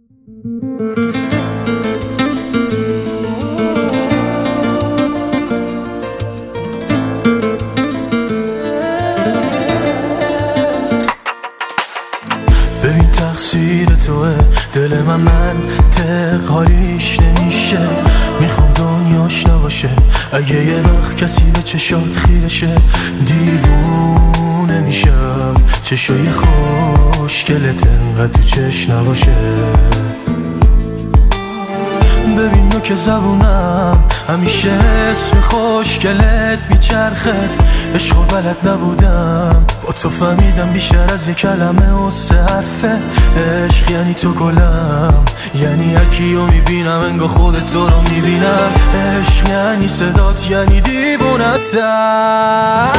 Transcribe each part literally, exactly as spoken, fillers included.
ببین تقصیر توه، دل من من تقالیش نمیشه. میخوام دنیاش نباشه اگه یه وقت کسی به چشات خیرشه. دیوونه میشم چشای خوشگلت انقدر تو چش نباشه. ببین نو که زبونم همیشه اسم خوشگلت میچرخه. عشق و بلد نبودم با تو فهمیدم بیشتر از یک کلمه و سه حرفه. عشق یعنی تو گلم، یعنی هرکیو میبینم انگار خودت تو رو میبینم. عشق یعنی صدات، یعنی دیوونتم.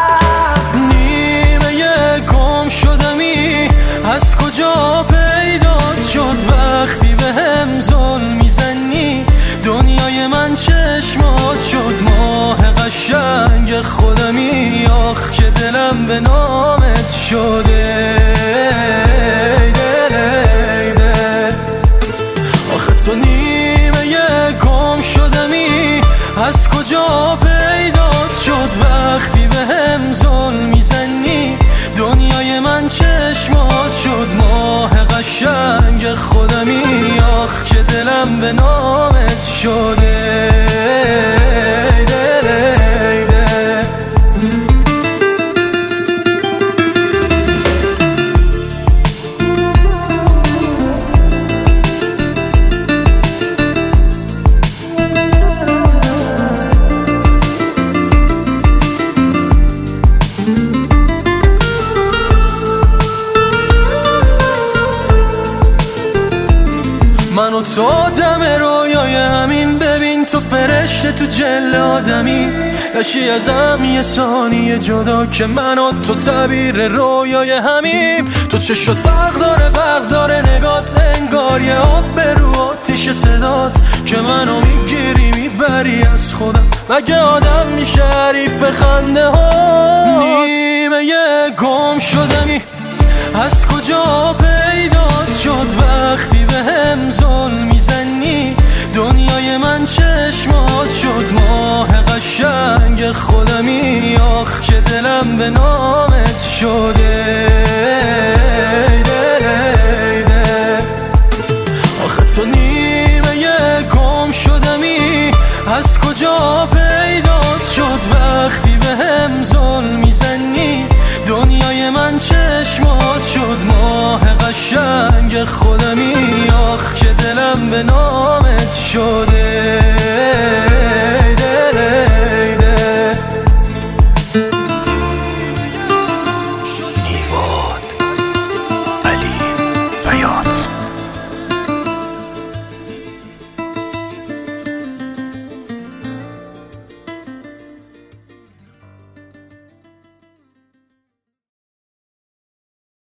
نیمه گم شدمی از کجا پیدات شد وقتی به هم ظلم میزنی. دنیای من چشمات شد ماه قشنگ خودمی. آخ که دلم به نامت شده. ای دل ای دل آخه تو نیمه گم شدمی از کجا پیدات شد وقتی به هم ظلم میزنی. دنیای من چشمات شد ماه قشنگ خودمی. آخ که دلم به نامت شده. ای دل ای دل من و تو آدم رویای همین. ببین تو فرشته تو جل آدمی. نشی ازم یه ثانیه جدا که من و تو تعبیر رویای همیم. تو چشات فرق داره فرق داره نگات انگار یه آب به رو آتیش صدات که منو میگیری میبری از خودم. مگه آدم میشه حریف خنده ها؟ نیمه گم شدمی از کجا پیدات شد وقتی به هم ظلم میزنی. دنیای من چشمات شد ماه قشنگ خودمی. آخ که دلم به نامت شده. ای دل ای دل آخه تو نیمه گم شدمی از کجا پیدات شد وقتی به هم ظلم میزنی. دنیای من چشمات شد ماه قشنگ خودمی. آخ که دلم به نامت شد.